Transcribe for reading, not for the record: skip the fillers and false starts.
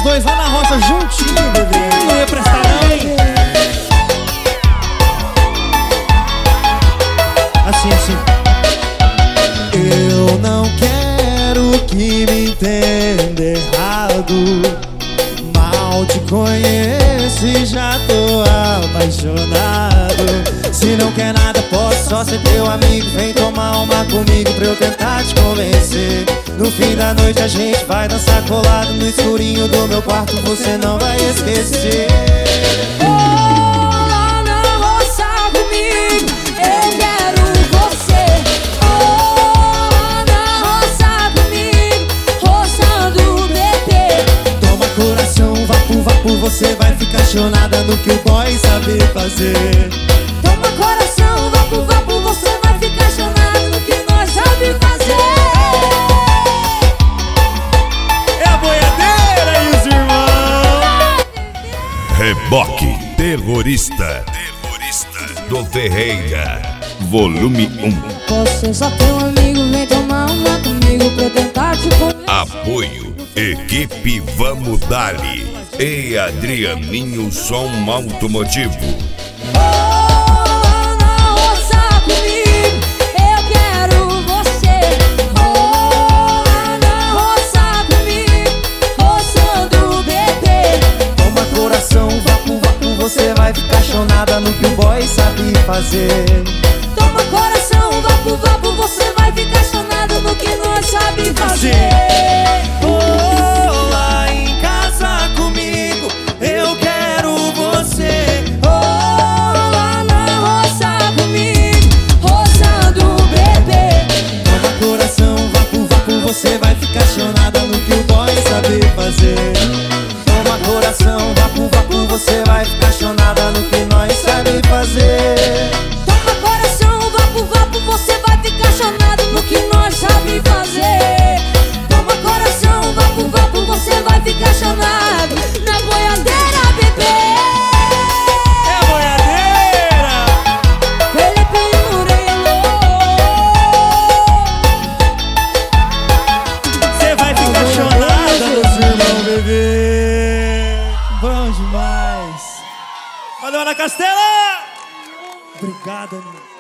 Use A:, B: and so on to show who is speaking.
A: dois lá na roça juntinho, bebê.
B: Não ia prestar não, hein?
A: Assim. Eu não quero que me entenda errado. Mal te conheço e já tô apaixonado. Se não quer nada, posso só ser teu amigo. Vem tomar uma comigo pra eu tentar te convencer. No fim da noite a gente vai dançar colado no escurinho do meu quarto, você não vai esquecer.
C: Lá na roça comigo, eu quero você. Lá na roça comigo, roçando bebê.
A: Toma coração, vapo, você vai ficar chonada no que o boy sabe fazer.
C: Toma coração, vapo, você vai ficar chonado no que nós sabe fazer.
A: É a boiadeira e os irmãos.
D: Reboque Terrorista do Ferreira, volume 1.
C: Você só teu amigo, vem tomar uma comigo pra eu tentar te convencer.
D: Apoio Equipe Vamos Dali e Adrianinho Som Automotivo.
C: Lá na roça comigo, eu quero você. Lá na roça comigo, roçando bebê.
A: Toma coração, vapo, você vai ficar chonada no que o boy sabe fazer.
C: Toma coração, vapo, você vai ficar chonado no que nós sabe fazer.
A: Oh, lá em casa comigo, eu quero você.
C: Oh, lá na roça comigo, roçando bebê.
A: Toma coração, vapo, você vai ficar chonada no que o boy sabe fazer. Toma coração, vapo, você vai ficar chonada no que nós sabe fazer.
C: Toma coração, vapo, você vai ficar chonado no que nós sabe fazer. Toma coração, vapo, você vai ficar chonado na boiadeira, bebê.
A: É a boiadeira.
C: Felipe Murilo.
A: Você vai ficar chonada nos irmãos, bebê. Bom demais. Valeu, Ana Castela. Obrigada, meu.